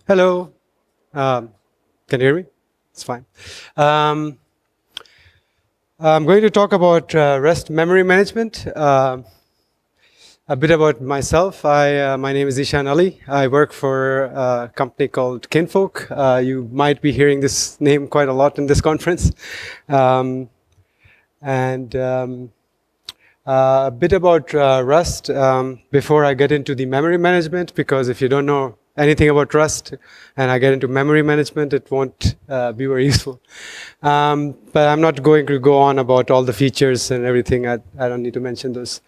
Hello. Can you hear me? It's fine. Um, I'm going to talk about REST memory management. A bit about myself. My name is Ishan Ali. I work for a company called Kinfolk. You might be hearing this name quite a lot in this conference. Um, and a bit about Rust before I get into the memory management, because if you don't know anything about Rust and I get into memory management, it won't be very useful. But I'm not going to go on about all the features and everything. I don't need to mention those.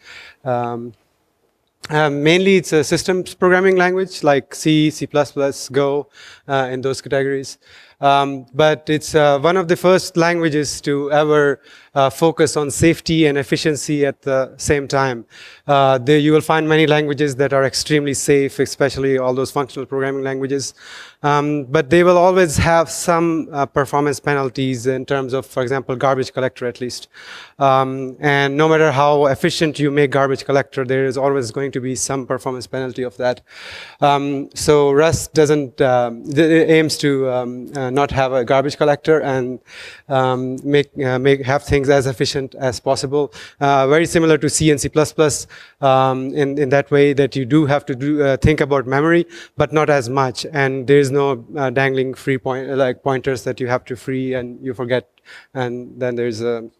Mainly, it's a systems programming language like C, C++, Go, in those categories. But it's one of the first languages to ever focus on safety and efficiency at the same time. You will find many languages that are extremely safe, especially all those functional programming languages. But they will always have some performance penalties in terms of, for example, garbage collector at least. And no matter how efficient you make garbage collector, there is always going to be some performance penalty of that. So Rust doesn't, it aims to not have a garbage collector and have things as efficient as possible. Very similar to C and C++, in that way that you do have to think about memory, but not as much. And there is no dangling free pointers that you have to free and you forget. And then there's a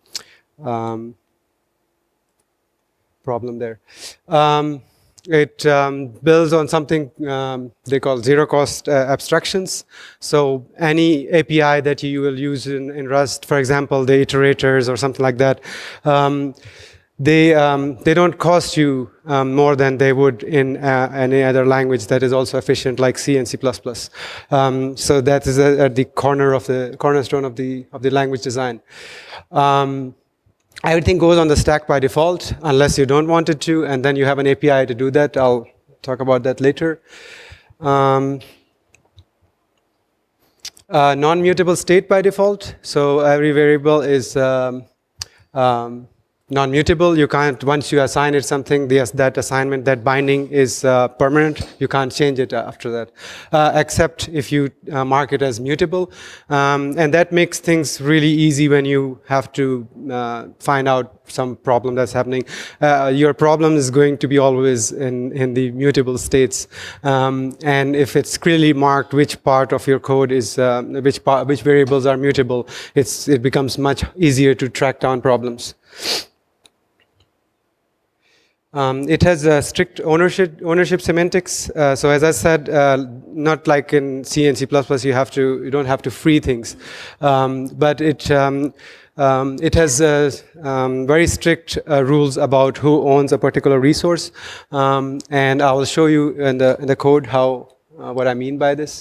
problem there. It builds on something they call zero-cost abstractions. So any API that you will use in Rust, for example, the iterators or something like that, they don't cost you more than they would in any other language that is also efficient, like C and C++. So that is at the cornerstone of the language design. Everything goes on the stack by default, unless you don't want it to, and then you have an API to do that. I'll talk about that later. Non-mutable state by default. So every variable is non-mutable. You can't, once you assign it something, that assignment, that binding is permanent. You can't change it after that, except if you mark it as mutable. And that makes things really easy when you have to find out some problem that's happening. Your problem is going to be always in the mutable states. And if it's clearly marked which part of your code is, which variables are mutable, it becomes much easier to track down problems. It has strict ownership semantics. So as I said, not like in C and C++, you don't have to free things, but it has very strict rules about who owns a particular resource, and I will show you in the code what I mean by this.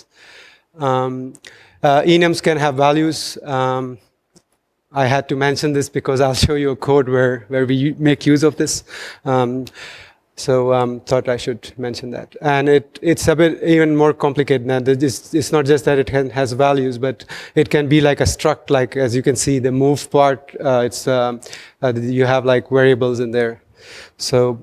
Enums can have values. I had to mention this because I'll show you a code where we make use of this. So thought I should mention that. And it's a bit even more complicated now. It's not just that it has values, but it can be like a struct, like as you can see, the move part, you have like variables in there. So,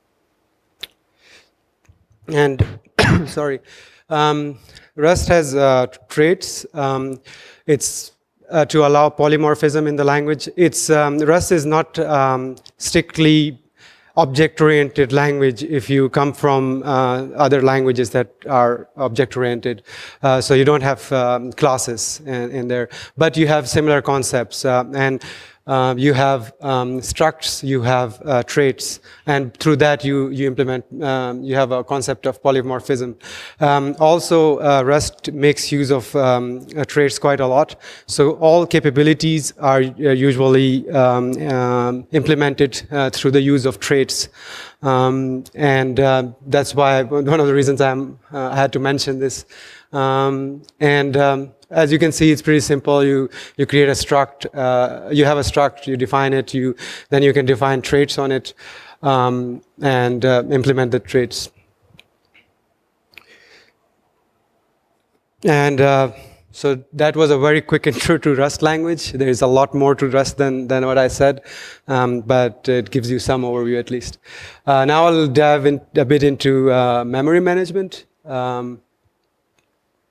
and sorry, Rust has traits. It's to allow polymorphism in the language. Rust is not strictly object-oriented language if you come from other languages that are object-oriented. So you don't have classes in there, but you have similar concepts. And you have structs, you have traits, and through that you implement, you have a concept of polymorphism. Also, Rust makes use of traits quite a lot. So all capabilities are usually implemented through the use of traits. And that's why one of the reasons I had to mention this. As you can see, it's pretty simple. You create a struct, you have a struct, you define it, then you can define traits on it, and implement the traits. And so that was a very quick intro to Rust language. There is a lot more to Rust than what I said, but it gives you some overview at least. Now I'll dive a bit into memory management.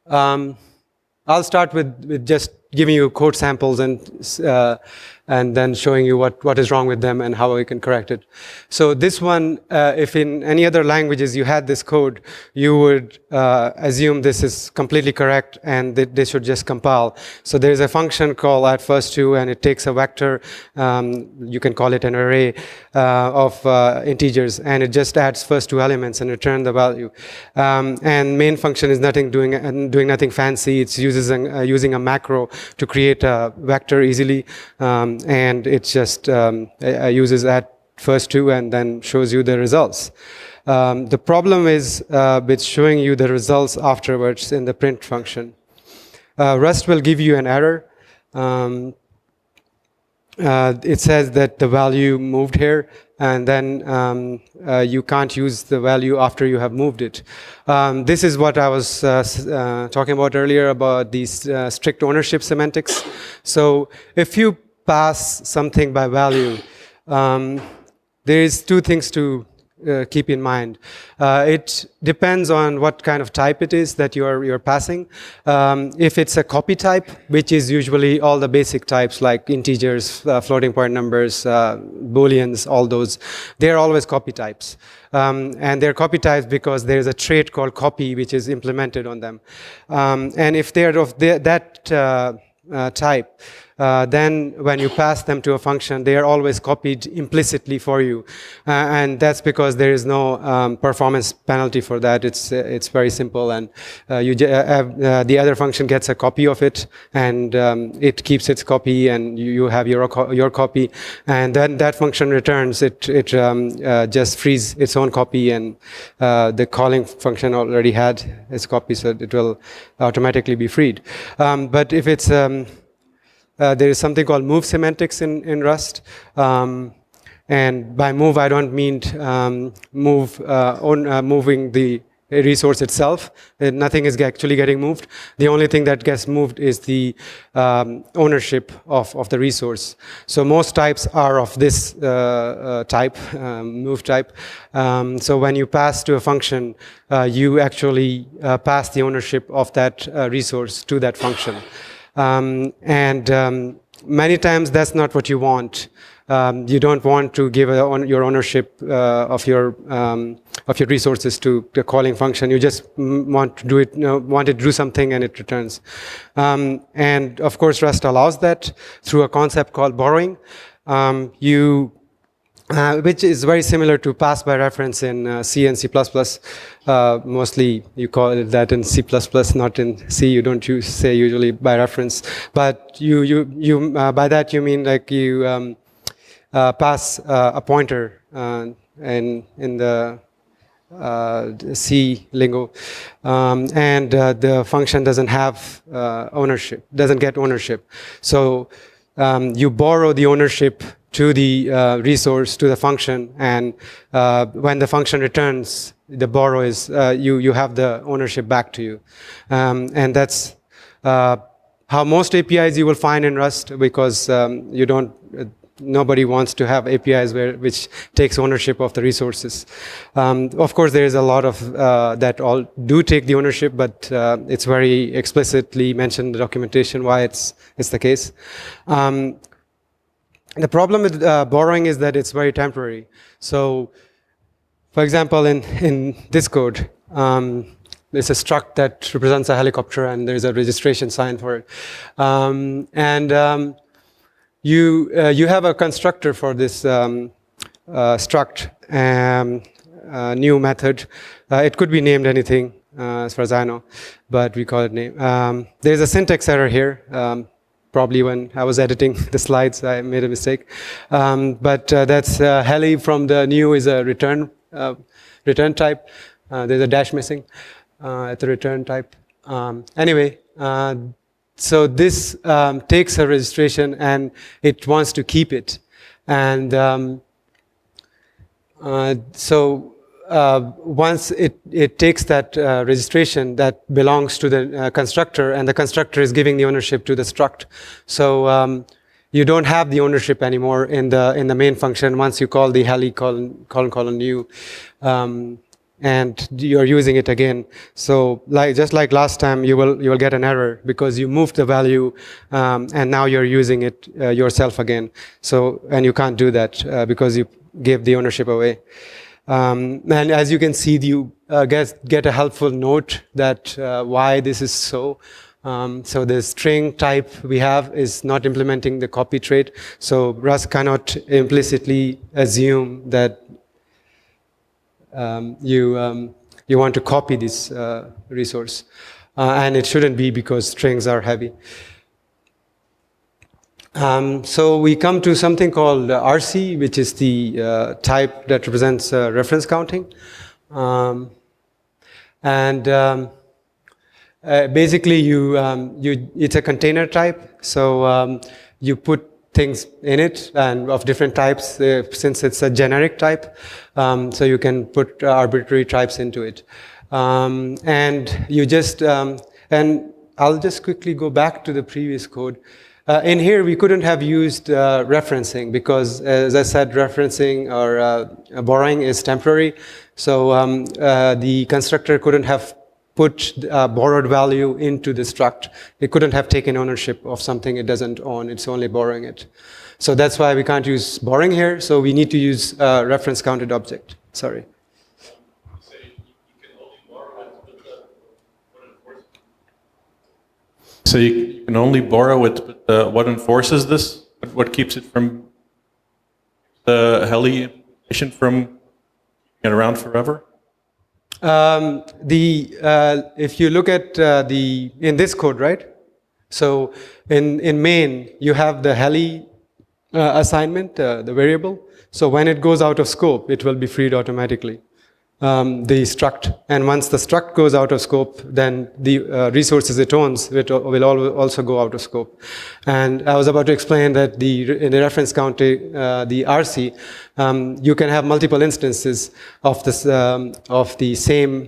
I'll start with just giving you code samples and then showing you what is wrong with them and how we can correct it. So this one, if in any other languages you had this code, you would assume this is completely correct and that they should just compile. So there is a function called add first to, and it takes a vector, you can call it an array of integers, and it just adds first two elements and return the value. And main function is doing nothing fancy. It's using a macro to create a vector easily. And it just uses add first to and then shows you the results. The problem is with showing you the results afterwards in the print function. Rust will give you an error. It says that the value moved here, and then you can't use the value after you have moved it. This is what I was talking about earlier about these strict ownership semantics. So if you pass something by value, there is two things to keep in mind. It depends on what kind of type it is that you're passing. If it's a copy type, which is usually all the basic types like integers, floating point numbers, booleans, all those, they're always copy types. And they're copy types because there's a trait called copy which is implemented on them. And if they're of that type, then when you pass them to a function, they are always copied implicitly for you, and that's because there is no performance penalty for that. It's very simple, and the other function gets a copy of it, and it keeps its copy, and you have your copy, and then that function returns. It just frees its own copy, and the calling function already had its copy, so it will automatically be freed. But if it's there is something called move semantics in Rust. And by move, I don't mean moving the resource itself. Nothing is actually getting moved. The only thing that gets moved is the ownership of the resource. So most types are of this type, move type. So when you pass to a function, you actually pass the ownership of that resource to that function. Many times that's not what you want. You don't want to give your ownership of your resources to the calling function. You just want to do it, want it to do something, and it returns. And of course, Rust allows that through a concept called borrowing. Which is very similar to pass by reference in C and C++. Mostly you call it that in C++, not in C. You don't say usually by reference, but you by that you mean like you pass a pointer in the C lingo, and the function doesn't have ownership, doesn't get ownership. So you borrow the ownership to the resource, to the function, and when the function returns, the borrow is, you have the ownership back to you. And that's how most APIs you will find in Rust, because nobody wants to have APIs which takes ownership of the resources. Of course, there is a lot of that all do take the ownership, but it's very explicitly mentioned in the documentation why it's the case. The problem with borrowing is that it's very temporary. So, for example, in this code, there's a struct that represents a helicopter, and there's a registration sign for it. You have a constructor for this struct, new method. It could be named anything, as far as I know, but we call it name. There's a syntax error here. Probably when I was editing the slides, I made a mistake. But that's heli from the new is a return type. There's a dash missing at the return type. Anyway, so this takes a registration and it wants to keep it. And once it takes that registration that belongs to the constructor, and the constructor is giving the ownership to the struct. So you don't have the ownership anymore in the main function once you call the heli colon new. and you're using it again. So just like last time, you will get an error because you moved the value and now you're using it yourself again. So, and you can't do that because you gave the ownership away. And as you can see, you get a helpful note that why this is so. So the string type we have is not implementing the copy trait. So Rust cannot implicitly assume that you want to copy this resource. And it shouldn't be because strings are heavy. So we come to something called RC, which is the type that represents reference counting. Basically, it's a container type. So you put things in it and of different types since it's a generic type. So you can put arbitrary types into it. And you just, and I'll just quickly go back to the previous code. In here, we couldn't have used referencing because, as I said, referencing or borrowing is temporary. So the constructor couldn't have put borrowed value into the struct. It couldn't have taken ownership of something it doesn't own. It's only borrowing it. So that's why we can't use borrowing here. So we need to use reference counted object. Sorry. So you can only borrow it, but what enforces this? What keeps it from the Heli implementation from being around forever? If you look at in this code, right? So in main, you have the Heli assignment, the variable. So when it goes out of scope, it will be freed automatically. The struct, and once the struct goes out of scope, then the resources it owns will also go out of scope. And I was about to explain that in the reference counting, the RC, you can have multiple instances of this of the same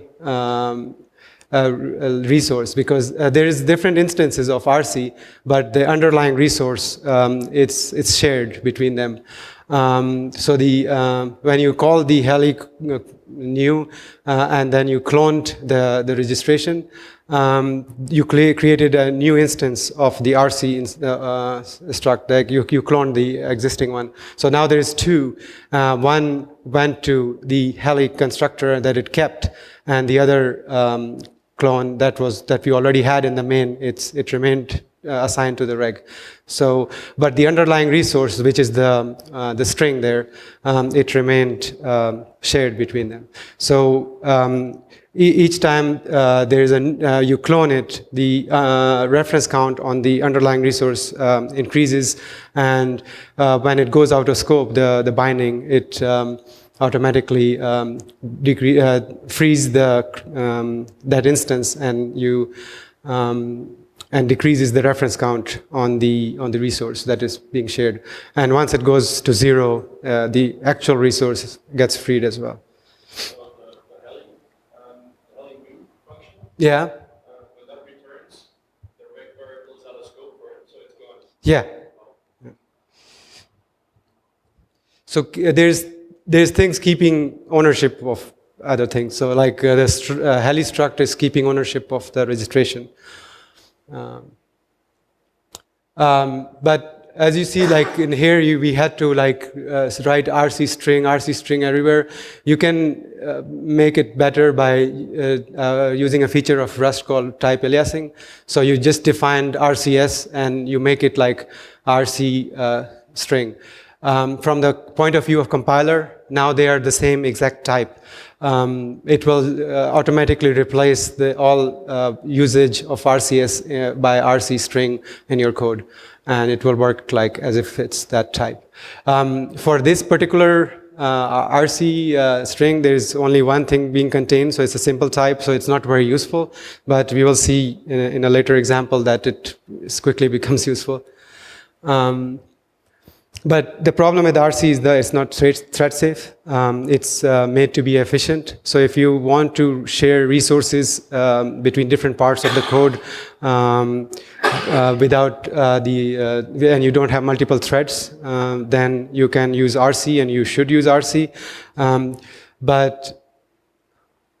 resource because there is different instances of RC, but the underlying resource it's shared between them. So when you call the Heli new and then you cloned the registration, you created a new instance of the RC struct. Like you cloned the existing one. So now there is two. One went to the Heli constructor that it kept, and the other clone that we already had in the main, it remained assigned to the reg. So, but the underlying resource, which is the string there, it remained shared between them. So each time there is you clone it, the reference count on the underlying resource increases, and when it goes out of scope, the binding, it automatically frees that instance, and decreases the reference count on the resource that is being shared. And once it goes to 0, the actual resource gets freed as well. So the Heli move function. Yeah. When that returns, the reg variable is out of scope for it, so it's gone. Yeah. So there's things keeping ownership of other things. So like the Heli struct is keeping ownership of the registration. But as you see, like in here, we had to write RC string everywhere. You can make it better by using a feature of Rust called type aliasing. So you just defined RCS and you make it like RC string. From the point of view of compiler, now they are the same exact type. It will automatically replace all usage of RCS by RC string in your code, and it will work like as if it's that type. For this particular RC string, there's only one thing being contained, so it's a simple type, so it's not very useful, but we will see in a later example that it quickly becomes useful. But the problem with RC is that it's not thread safe. It's made to be efficient. So if you want to share resources between different parts of the code without and you don't have multiple threads, then you can use RC, and you should use RC. But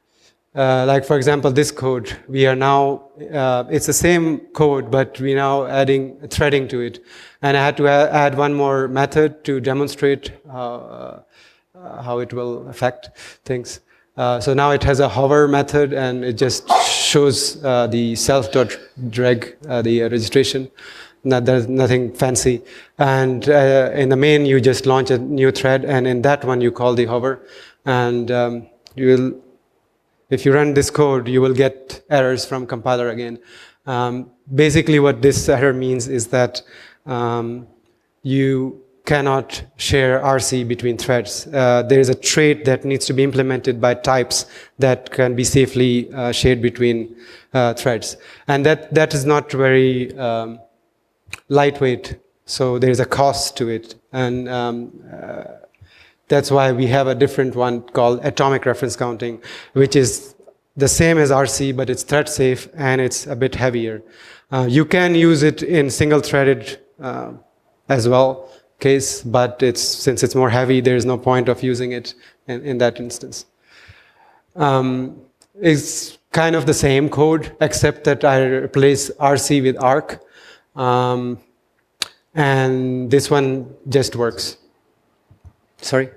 like for example, this code, we are now, it's the same code, but we now adding threading to it. And I had to add one more method to demonstrate how it will affect things. So now it has a hover method, and it just shows the self.dreg, the registration. There's nothing fancy. And in the main, you just launch a new thread, and in that one, you call the hover. And you will, if you run this code, you will get errors from compiler again. Basically, what this error means is that you cannot share RC between threads. There is a trait that needs to be implemented by types that can be safely shared between threads. And that is not very lightweight, so there is a cost to it. And that's why we have a different one called atomic reference counting, which is the same as RC, but it's thread safe and it's a bit heavier. You can use it in single-threaded as well case, but since it's more heavy, there is no point of using it in that instance. It's kind of the same code, except that I replace RC with ARC. And this one just works. Sorry?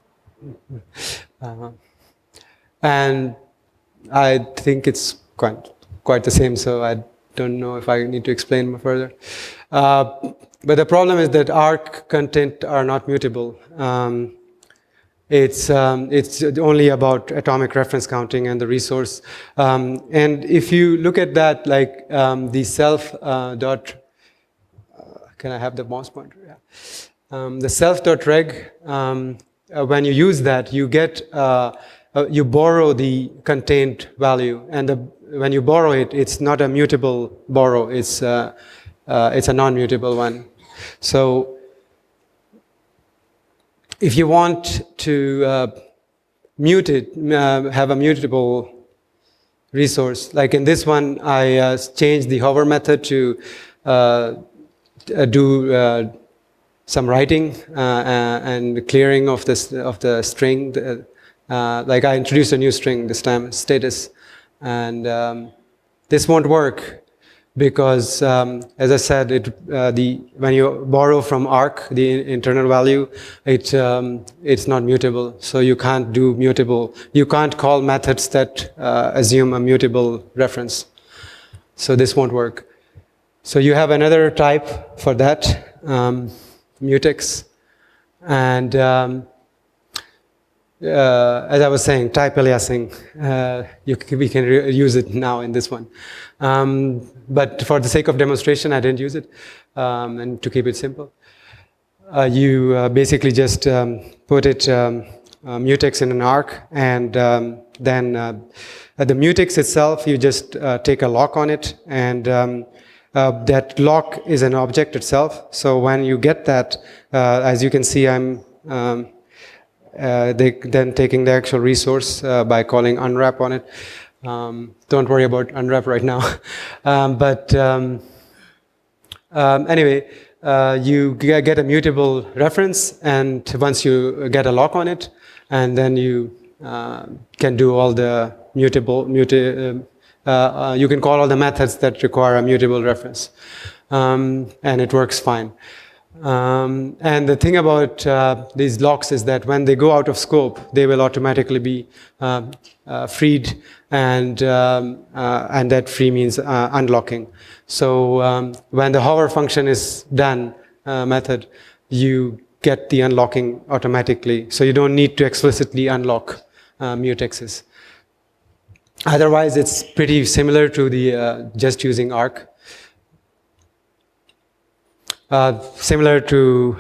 And I think it's quite the same, so I don't know if I need to explain more further. But the problem is that ARC content are not mutable. It's only about atomic reference counting and the resource. And if you look at that, like the self dot, can I have the mouse pointer? Yeah. The self.reg, when you use that, you get, you borrow the contained value. And when you borrow it, it's not a mutable borrow, it's a non-mutable one. So if you want to mute it, have a mutable resource, like in this one, I changed the hover method to do some writing and clearing of the string. Like I introduced a new string this time, status, and this won't work because, as I said, when you borrow from ARC, the internal value, it's not mutable. So you can't do mutable. You can't call methods that assume a mutable reference. So this won't work. So you have another type for that, mutex, and as I was saying, type aliasing, we can use it now in this one. But for the sake of demonstration, I didn't use it, and to keep it simple. You basically just put it mutex in an arc, and then the mutex itself, you just take a lock on it, and that lock is an object itself. So when you get that, as you can see, I'm then taking the actual resource by calling unwrap on it. Don't worry about unwrap right now. Anyway, you get a mutable reference, and once you get a lock on it, and then you can do all the you can call all the methods that require a mutable reference, and it works fine. And the thing about these locks is that when they go out of scope, they will automatically be freed, and that free means unlocking. So when the hover function is done method, you get the unlocking automatically. So you don't need to explicitly unlock mutexes. Otherwise, it's pretty similar to the just using ARC. Similar to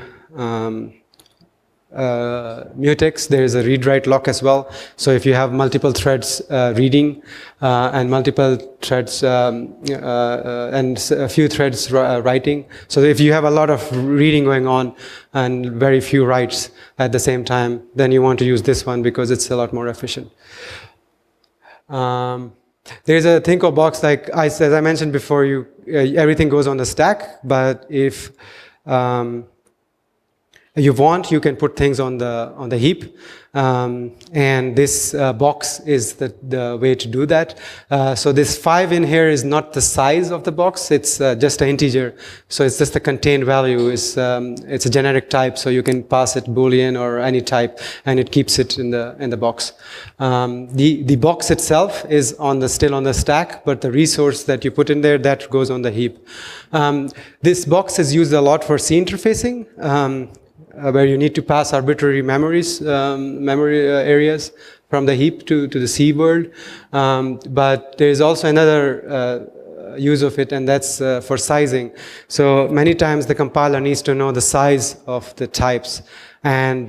mutex, there is a read-write lock as well. So if you have multiple threads reading and multiple threads and a few threads writing, so if you have a lot of reading going on and very few writes at the same time, then you want to use this one because it's a lot more efficient. There's a thing called box, like as I mentioned before, everything goes on the stack, but if you want, you can put things on the heap, and this box is the way to do that. So this 5 in here is not the size of the box; it's just an integer. So it's just the contained value. It's a generic type, so you can pass it Boolean or any type, and it keeps it in the box. The box itself is still on the stack, but the resource that you put in there, that goes on the heap. This box is used a lot for C interfacing. Where you need to pass arbitrary memory areas from the heap to the C world. But there is also another use of it, and that's for sizing. So many times the compiler needs to know the size of the types. And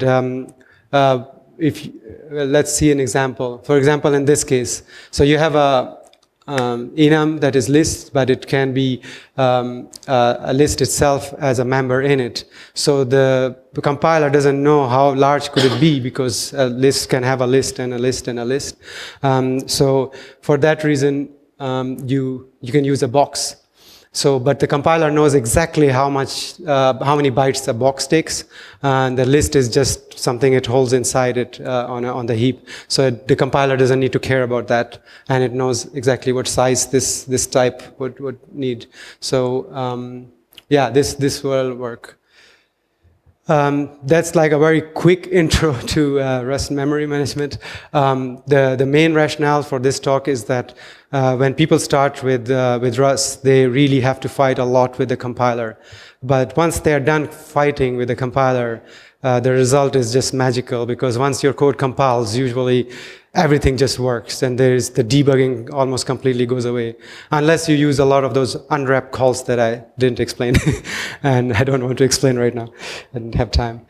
let's see an example. For example, in this case, so you have a enum that is list, but it can be a list itself as a member in it. So the compiler doesn't know how large could it be, because a list can have a list and a list and a list. So for that reason, you can use a box. So, but the compiler knows exactly how many bytes a box takes, and the list is just something it holds inside it on the heap. So the compiler doesn't need to care about that, and it knows exactly what size this type would need. So yeah, this will work. That's like a very quick intro to Rust memory management. The main rationale for this talk is that when people start with Rust, they really have to fight a lot with the compiler. But once they are done fighting with the compiler, the result is just magical, because once your code compiles, usually everything just works, and the debugging almost completely goes away, unless you use a lot of those unwrap calls that I didn't explain, and I don't want to explain right now. I didn't have time.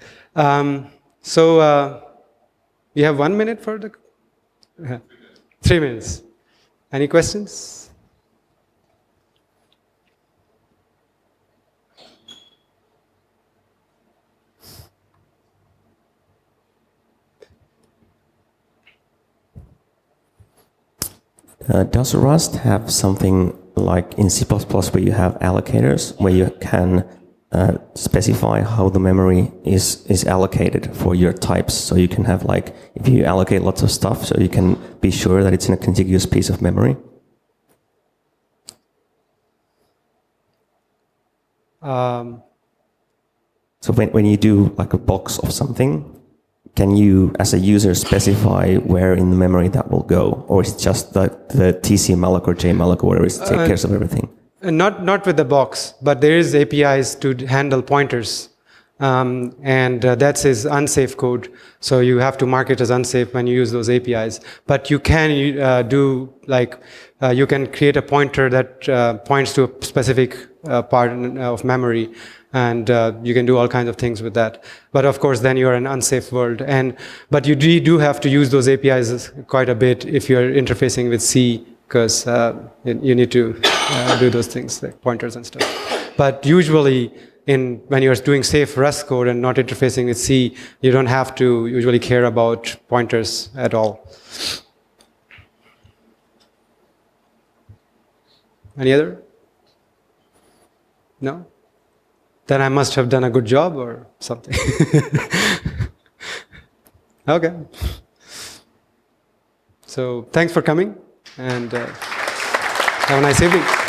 So you have 1 minute for the 3 minutes. Any questions? Does Rust have something like in C++ where you have allocators, where you can specify how the memory is allocated for your types? So you can have, like, if you allocate lots of stuff, so you can be sure that it's in a contiguous piece of memory? So when you do like a box of something, can you, as a user, specify where in the memory that will go? Or is it just the tcmalloc or jmalloc or whatever takes care of everything? Not with the box, but there is APIs to handle pointers. And that is unsafe code. So you have to mark it as unsafe when you use those APIs. But you can you can create a pointer that points to a specific part of memory. And you can do all kinds of things with that. But of course, then you're in an unsafe world. But you do have to use those APIs quite a bit if you're interfacing with C, because you need to do those things, like pointers and stuff. But usually, when you're doing safe Rust code and not interfacing with C, you don't have to usually care about pointers at all. Any other? No? Then I must have done a good job or something. Okay. So thanks for coming, and have a nice evening.